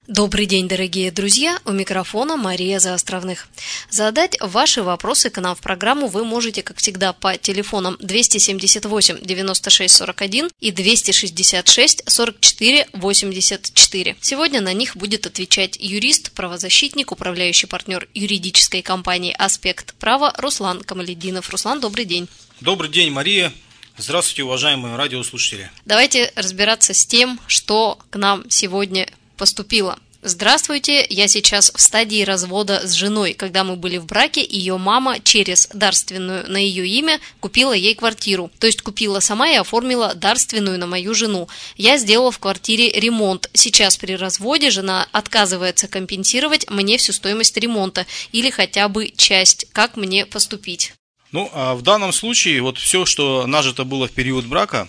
Добрый день, дорогие друзья! У микрофона Мария Заостровных. Задать ваши вопросы к нам в программу вы можете, как всегда, по телефонам 278 96 41 и 266 44 84. Сегодня на них будет отвечать юрист, правозащитник, управляющий партнер юридической компании «Аспект права» Руслан Камалетдинов. Руслан, добрый день! Добрый день, Мария! Здравствуйте, уважаемые радиослушатели! Давайте разбираться с тем, что к нам сегодня поступило. Здравствуйте, я сейчас в стадии развода с женой. Когда мы были в браке, ее мама через дарственную на ее имя купила ей квартиру. То есть купила сама и оформила дарственную на мою жену. Я сделала в квартире ремонт. Сейчас при разводе жена отказывается компенсировать мне всю стоимость ремонта или хотя бы часть. Как мне поступить? В данном случае вот все, что нажито было в период брака,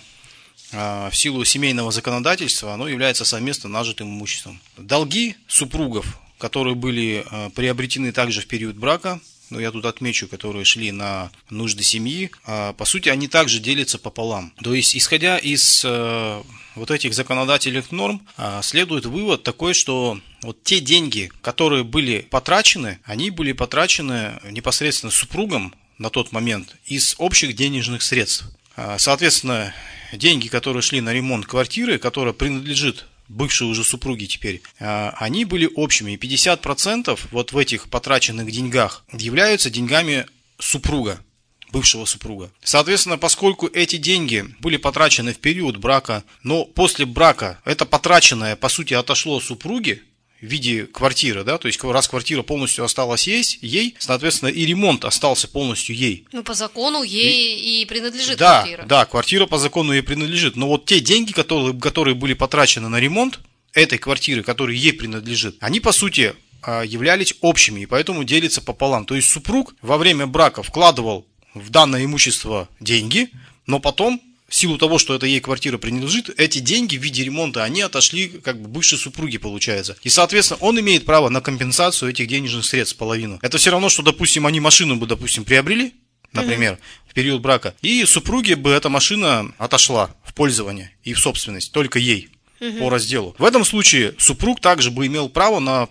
в силу семейного законодательства, оно является совместно нажитым имуществом. Долги супругов, которые были приобретены также в период брака, я тут отмечу, которые шли на нужды семьи, по сути, они также делятся пополам. То есть, исходя из вот этих законодательных норм, следует вывод такой, что вот те деньги, которые были потрачены, они были потрачены непосредственно супругом на тот момент из общих денежных средств. Соответственно, деньги, которые шли на ремонт квартиры, которая принадлежит бывшей уже супруге теперь, они были общими. И 50% вот в этих потраченных деньгах являются деньгами супруга, бывшего супруга. Соответственно, поскольку эти деньги были потрачены в период брака, но после брака это потраченное, по сути, отошло супруге, в виде квартиры, то есть раз квартира полностью осталась ей, соответственно, и ремонт остался полностью ей. По закону ей и принадлежит квартира. Да, квартира по закону ей принадлежит, но вот те деньги, которые были потрачены на ремонт этой квартиры, которая ей принадлежит, они, по сути, являлись общими, и поэтому делятся пополам. То есть супруг во время брака вкладывал в данное имущество деньги, но потом, в силу того, что это ей квартира принадлежит, эти деньги в виде ремонта, они отошли как бы бывшей супруге, получается. И, соответственно, он имеет право на компенсацию этих денежных средств, половину. Это все равно, что, допустим, они машину бы, приобрели, например, в период брака, и супруге бы эта машина отошла в пользование и в собственность, только ей. По разделу. В этом случае супруг также бы имел право на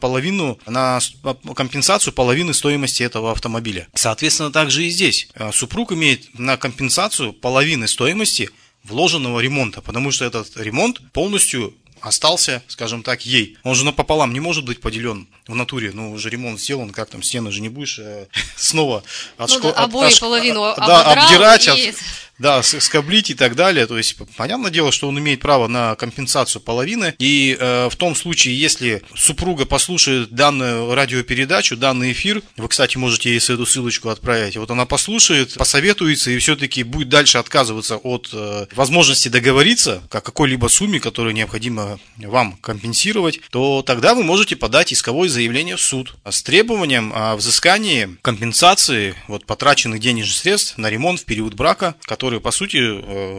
компенсацию половины стоимости этого автомобиля. Соответственно, также и здесь. Супруг имеет на компенсацию половины стоимости вложенного ремонта, потому что этот ремонт полностью остался, скажем так, ей. Он же напополам не может быть поделен в натуре. Уже ремонт сделан, как там, стены же не будешь снова обои половину обдирать, скоблить и так далее. То есть, понятное дело, что он имеет право на компенсацию половины. И в том случае, если супруга послушает данную радиопередачу, данный эфир, вы, кстати, можете ей эту ссылочку отправить, вот она послушает, посоветуется и все-таки будет дальше отказываться от возможности договориться о какой-либо сумме, которую необходимо вам компенсировать, то тогда вы можете подать исковое заявление в суд с требованием о взыскании компенсации потраченных денежных средств на ремонт в период брака, которые, по сути,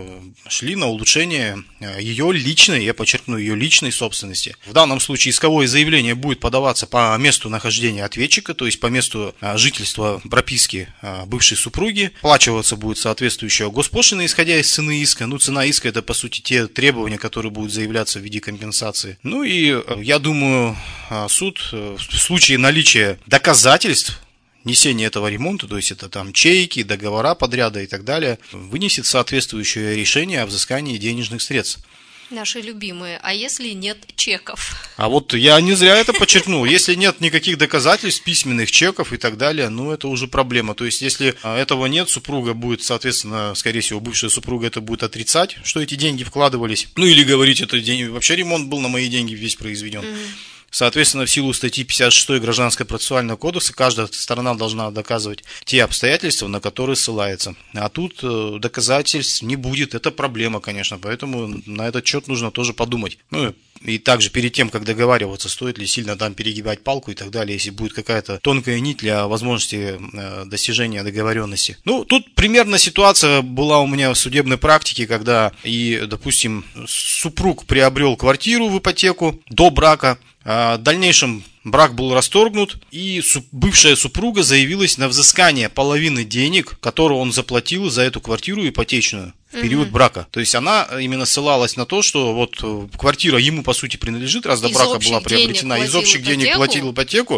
шли на улучшение ее личной, я подчеркну, ее личной собственности. В данном случае исковое заявление будет подаваться по месту нахождения ответчика, то есть по месту жительства, прописки бывшей супруги. Оплачиваться будет соответствующая госпошлина, исходя из цены иска. Цена иска – это, по сути, те требования, которые будут заявляться в виде компенсации. И я думаю, суд в случае наличия доказательств несения этого ремонта, то есть это там чеки, договора подряда и так далее, вынесет соответствующее решение о взыскании денежных средств. Наши любимые. А если нет чеков? Я не зря это подчеркнул. Если нет никаких доказательств, письменных чеков и так далее, это уже проблема. То есть, если этого нет, супруга будет, соответственно, скорее всего, бывшая супруга это будет отрицать, что эти деньги вкладывались. Или говорить, это вообще ремонт был на мои деньги весь произведен. Соответственно, в силу статьи 56 Гражданского процессуального кодекса каждая сторона должна доказывать те обстоятельства, на которые ссылается. А тут доказательств не будет. Это проблема, конечно. Поэтому на этот счет нужно тоже подумать. И также перед тем, как договариваться, стоит ли сильно перегибать палку и так далее, если будет какая-то тонкая нить для возможности достижения договоренности. Тут примерно ситуация была у меня в судебной практике, когда допустим, супруг приобрел квартиру в ипотеку до брака, в дальнейшем брак был расторгнут, и бывшая супруга заявилась на взыскание половины денег, которые он заплатил за эту квартиру ипотечную в период брака. То есть она именно ссылалась на то, что вот квартира ему, по сути, принадлежит, раз до брака была приобретена, из общих денег платил ипотеку,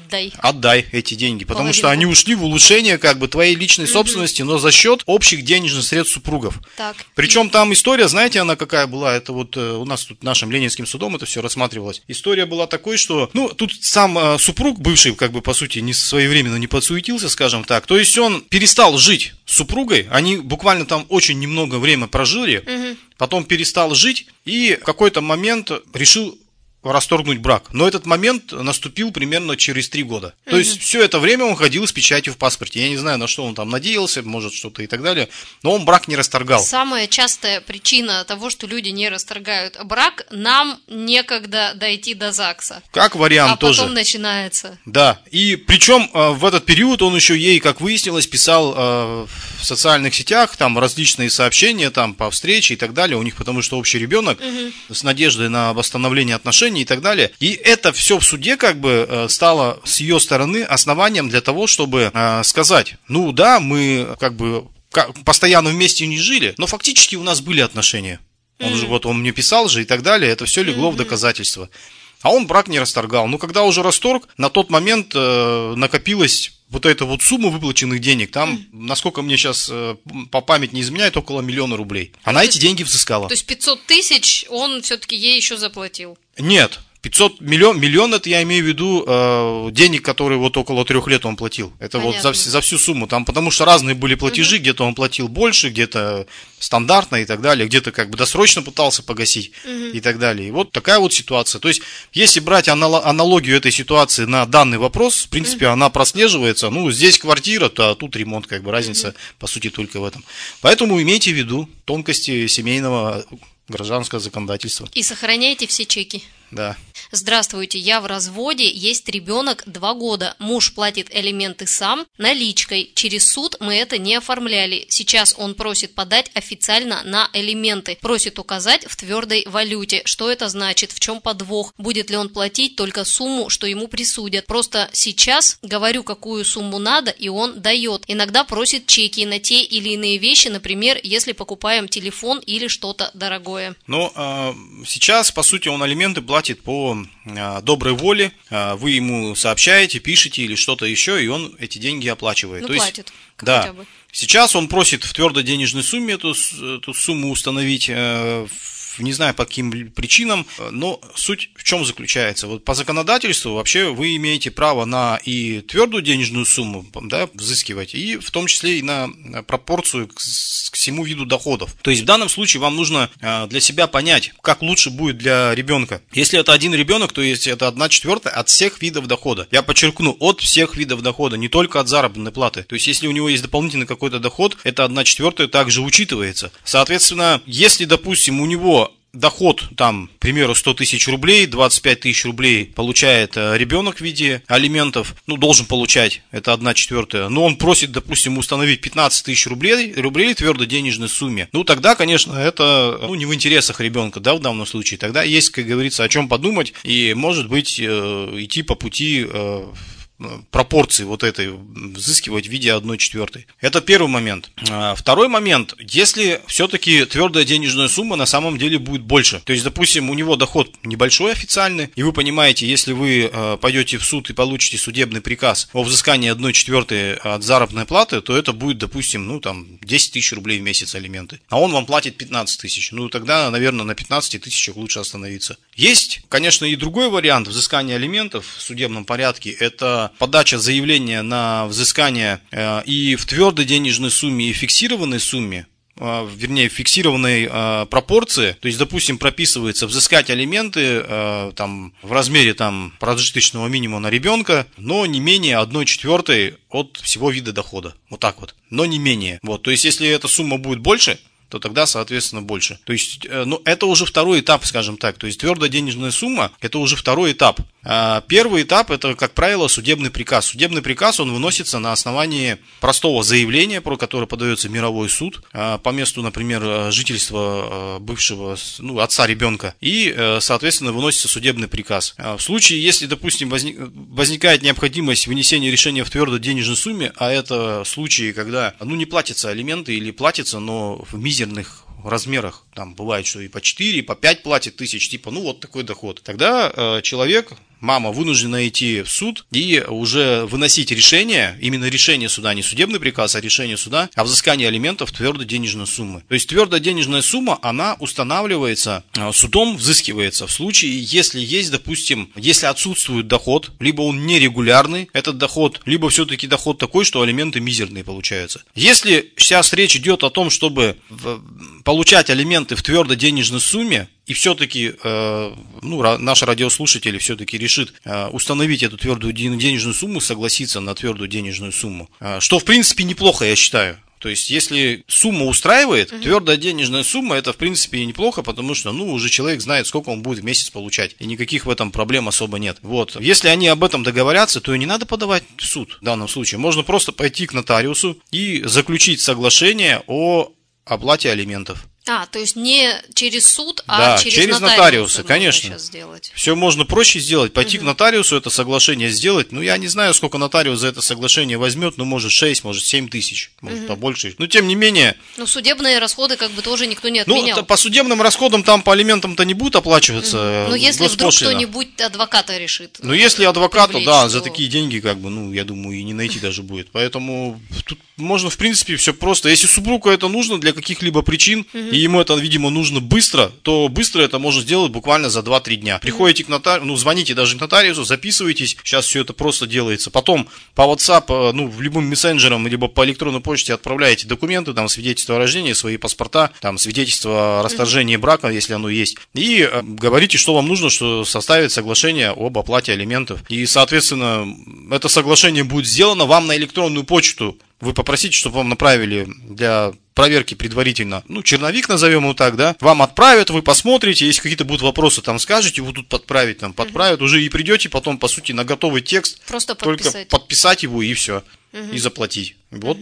отдай эти деньги, потому что они ушли в улучшение как бы твоей личной собственности, но за счет общих денежных средств супругов. Причем там история, знаете, она какая была, это вот у нас тут нашим Ленинским судом это все рассматривалось. История была такой, что, ну, тут сам супруг, бывший, как бы, по сути, не своевременно не подсуетился, скажем так, то есть он перестал жить с супругой, они буквально там очень немного время прожили, потом перестал жить и в какой-то момент решил расторгнуть брак. Но этот момент наступил примерно через 3 года. То есть все это время он ходил с печатью в паспорте. Я не знаю, на что он там надеялся, может что-то и так далее, но он брак не расторгал. Самая частая причина того, что люди не расторгают брак, нам некогда дойти до ЗАГСа. Как вариант тоже. А потом начинается. Да, и причем в этот период он еще ей, как выяснилось, писал в социальных сетях там различные сообщения там по встрече и так далее. У них потому что общий ребенок с надеждой на восстановление отношений и так далее. И это все в суде как бы стало с ее стороны основанием для того, чтобы сказать, ну да, мы как бы постоянно вместе не жили, но фактически у нас были отношения. Он же вот, он мне писал же и так далее, это все легло в доказательство. А он брак не расторгал. Но когда уже расторг, на тот момент накопилось вот эта вот сумма выплаченных денег, там, насколько мне сейчас по памяти не изменяет, около 1 000 000 рублей. Она эти деньги взыскала. То есть 500 тысяч он все-таки ей еще заплатил? Нет. 500 миллион, это я имею в виду денег, которые вот около 3 лет он платил. Это понятно. Вот за всю сумму. Там, потому что разные были платежи, где-то он платил больше, где-то стандартно и так далее, где-то как бы досрочно пытался погасить и так далее. И вот такая вот ситуация. То есть, если брать аналогию этой ситуации на данный вопрос, в принципе, она прослеживается. Ну, здесь квартира, то тут ремонт, как бы разница, по сути, только в этом. Поэтому имейте в виду тонкости семейного гражданского законодательства. И сохраняйте все чеки. Да. Здравствуйте, я в разводе, есть ребенок 2 года, муж платит алименты сам, наличкой, через суд мы это не оформляли, сейчас он просит подать официально на алименты, просит указать в твердой валюте, что это значит, в чем подвох, будет ли он платить только сумму, что ему присудят, просто сейчас говорю, какую сумму надо, и он дает, иногда просит чеки на те или иные вещи, например, если покупаем телефон или что-то дорогое. Ну, сейчас, по сути, он алименты платит по доброй воле, вы ему сообщаете, пишете или что-то еще, и он эти деньги оплачивает. Ну, то платит. Есть, да. Сейчас он просит в твердой денежной сумме эту сумму установить, не знаю по каким причинам, но суть в чем заключается. Вот по законодательству вообще вы имеете право на и твердую денежную сумму, да, взыскивать, и в том числе и на пропорцию к всему виду доходов. То есть в данном случае вам нужно для себя понять, как лучше будет для ребенка. Если это один ребенок, то есть это 1/4 от всех видов дохода. Я подчеркну, от всех видов дохода, не только от заработной платы. То есть если у него есть дополнительный какой-то доход, это 1/4 также учитывается. Соответственно, если, допустим, у него доход, там, к примеру, 100 тысяч рублей, 25 тысяч рублей получает ребенок в виде алиментов, ну, должен получать, это 1/4, но он просит, допустим, установить 15 тысяч рублей в твердой денежной сумме, ну, тогда, конечно, это, ну, не в интересах ребенка, да, в данном случае, тогда есть, как говорится, о чем подумать, и, может быть, идти по пути пропорции вот этой взыскивать в виде 1/4. Это первый момент. Второй момент, если все-таки твердая денежная сумма на самом деле будет больше. То есть, допустим, у него доход небольшой официальный, и вы понимаете, если вы пойдете в суд и получите судебный приказ о взыскании 1/4 от заработной платы, то это будет, допустим, ну там 10 тысяч рублей в месяц алименты. А он вам платит 15 тысяч. Ну тогда, наверное, на 15 тысячах лучше остановиться. Есть, конечно, и другой вариант взыскания алиментов в судебном порядке. Это подача заявления на взыскание и в твердой денежной сумме, и в фиксированной сумме, вернее, в фиксированной пропорции, то есть, допустим, прописывается взыскать алименты там, в размере там, прожиточного минимума на ребенка, но не менее 1/4 от всего вида дохода. Вот так вот. Но не менее. Вот. То есть, если эта сумма будет больше, то тогда, соответственно, больше. То есть, ну, это уже второй этап, скажем так. То есть, твердая денежная сумма – это уже второй этап. Первый этап – это, как правило, судебный приказ. Судебный приказ, он выносится на основании простого заявления, про которое подается в мировой суд по месту, например, жительства бывшего, отца ребенка. И, соответственно, выносится судебный приказ. В случае, если, допустим, возникает необходимость вынесения решения в твердой денежной сумме, а это случаи, когда, не платятся алименты или платятся, но в мизерных размерах, там бывает, что и по 4, и по 5 платит тысяч, вот такой доход. Тогда человек, мама, вынуждена идти в суд и уже выносить решение, именно решение суда, не судебный приказ, а решение суда о взыскании алиментов твердой денежной суммы. То есть твердая денежная сумма, она устанавливается, судом взыскивается в случае, если есть, допустим, если отсутствует доход, либо он нерегулярный, этот доход, либо все-таки доход такой, что алименты мизерные получаются. Если сейчас речь идет о том, чтобы получать алименты в твердой денежной сумме, и все-таки наш радиослушатель все-таки решит установить эту твердую денежную сумму, согласиться на твердую денежную сумму, что в принципе неплохо, я считаю. То есть, если сумма устраивает, твердая денежная сумма, это в принципе неплохо, потому что, уже человек знает, сколько он будет в месяц получать, и никаких в этом проблем особо нет. Если они об этом договорятся, то и не надо подавать в суд в данном случае. Можно просто пойти к нотариусу и заключить соглашение о оплате алиментов. То есть не через суд, а через нотариуса, конечно. Все можно проще сделать, пойти к нотариусу, это соглашение сделать. Я не знаю, сколько нотариус за это соглашение возьмет, может 6, может 7 тысяч, может побольше. Но тем не менее... судебные расходы тоже никто не отменял. По судебным расходам там по алиментам-то не будет оплачиваться. Если вдруг кто-нибудь адвоката решит. Если адвоката, за такие деньги, я думаю, и не найти даже будет. Поэтому тут можно, в принципе, все просто. Если супругу это нужно для каких-либо причин, и ему это, видимо, нужно быстро, то быстро это можно сделать буквально за 2-3 дня. Приходите к нотариусу, звоните даже к нотариусу, записывайтесь, сейчас все это просто делается. Потом по WhatsApp, в любым мессенджерам, либо по электронной почте отправляете документы, свидетельство о рождении, свои паспорта, свидетельство о расторжении брака, если оно есть. И говорите, что вам нужно, что составить соглашение об оплате алиментов. И, соответственно, это соглашение будет сделано вам на электронную почту. Вы попросите, чтобы вам направили для проверки предварительно, черновик назовем его так, да, вам отправят, вы посмотрите, если какие-то будут вопросы, скажете, вы тут подправить, подправят, уже и придете потом, по сути, на готовый текст, просто только подписать его и все, и заплатить.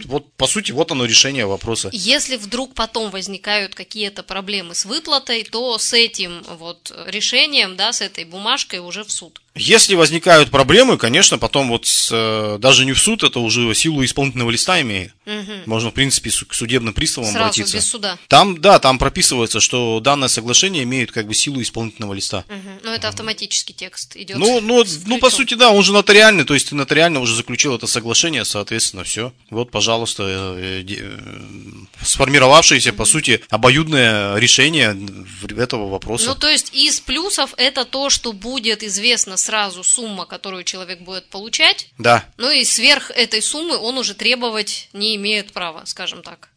По сути, оно решение вопроса. Если вдруг потом возникают какие-то проблемы с выплатой, то с этим решением, с этой бумажкой уже в суд. Если возникают проблемы, конечно, потом даже не в суд, это уже силу исполнительного листа имеет. Можно, в принципе, к судебным приставам сразу обратиться. Без суда. Там прописывается, что данное соглашение имеет силу исполнительного листа. Но это автоматический текст идет. По сути, да, он же нотариальный, то есть ты нотариально уже заключил это соглашение, соответственно, все. Пожалуйста, сформировавшееся, по сути, обоюдное решение этого вопроса. То есть из плюсов это то, что будет известно сразу сумма, которую человек будет получать. Да. И сверх этой суммы он уже требовать не имеет права, скажем так.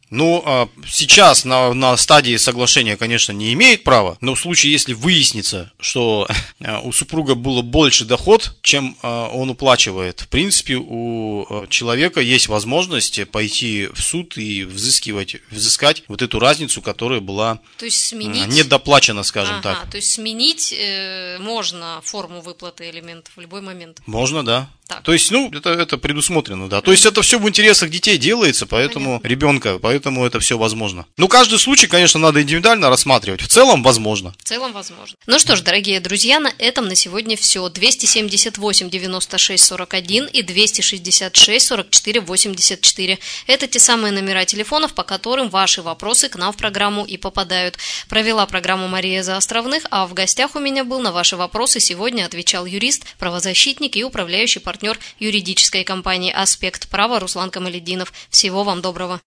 Сейчас на стадии соглашения, конечно, не имеет права, но в случае, если выяснится, что у супруга было больше доход, чем он уплачивает, в принципе, у человека есть возможность пойти в суд и взыскать эту разницу, которая была недоплачена, скажем так. То есть сменить можно форму выплаты алиментов в любой момент. Можно, да. Так. То есть, это предусмотрено, да. То есть, это все в интересах детей делается, поэтому ребенка, поэтому это все возможно. Каждый случай, конечно, надо индивидуально рассматривать. В целом, возможно. Ну что ж, дорогие друзья, на этом на сегодня все. 278 96 41 и 266 44 84. Это те самые номера телефонов, по которым ваши вопросы к нам в программу и попадают. Провела программу Мария Заостровных, а в гостях у меня был на ваши вопросы сегодня отвечал юрист, правозащитник и управляющий партнер юридической компании «Аспект права» Руслан Камалетдинов. Всего вам доброго.